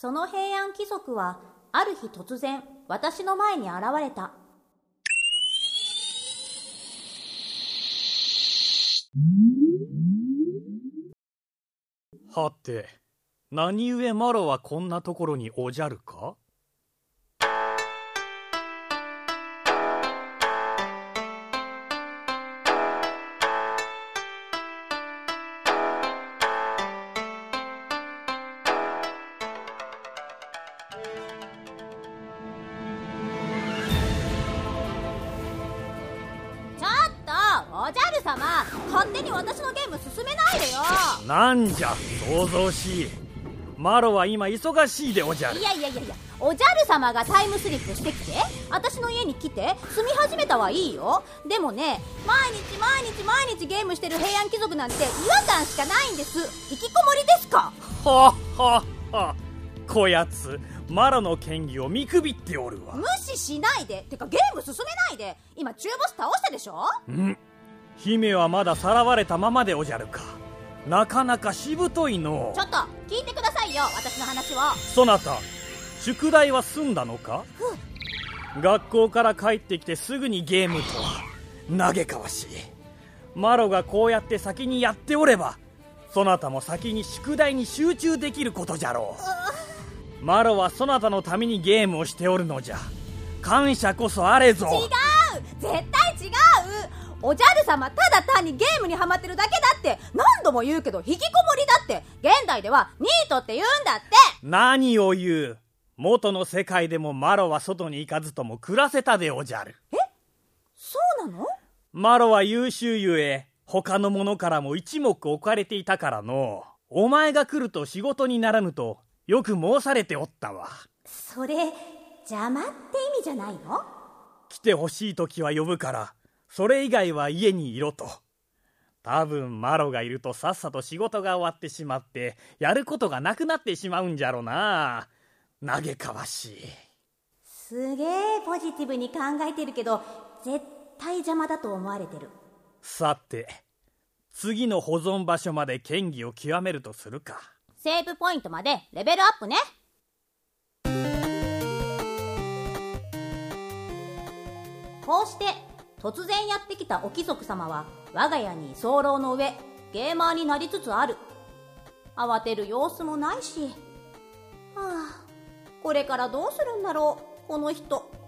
その平安貴族はある日突然私の前に現れた。 はて、何故マロはこんなところにおじゃるか？ おじゃる様、勝手に私のゲーム進めないでよ。 なんじゃ、騒々しい。マロは今忙しいでおじゃる。 いや、おじゃる様がタイムスリップしてきて私の家に来て住み始めたはいいよ。でもね、毎日ゲームしてる平安貴族なんて違和感しかないんです。引きこもりですか？ はっはっは、こやつマロの権威を見くびっておるわ。 無視しないで。てかゲーム進めないで。今中ボス倒したでしょ。 姫はまださらわれたままでおじゃるか。なかなかしぶといの。 ちょっと聞いてくださいよ、私の話を。 そなた、宿題は済んだのか？学校から帰ってきてすぐにゲームとは嘆かわしい。マロがこうやって先にやっておれば、そなたも先に宿題に集中できることじゃろう。マロはそなたのためにゲームをしておるのじゃ。感謝こそあれぞ。 違う、絶対違う。おじゃる様、ただ単にゲームにハマってるだけだって何度も言うけど、引きこもりだって現代ではニートって言うんだって。 何を言う。元の世界でもマロは外に行かずとも暮らせたでおじゃる。 そうなの？ マロは優秀ゆえ他の者からも一目置かれていたからの。お前が来ると仕事にならぬとよく申されておったわ。 それ邪魔って意味じゃないの？ 来てほしい時は呼ぶから、それ以外は家にいろと。多分マロがいるとさっさと仕事が終わってしまってやることがなくなってしまうんじゃろな。嘆かわしい。 すげえポジティブに考えてるけど絶対邪魔だと思われてる。 さて、次の保存場所まで剣技を極めるとするか。 セーブポイントまでレベルアップね。こうして突然やってきたお貴族様は我が家に居候の上ゲーマーになりつつある。慌てる様子もないし、これからどうするんだろうこの人。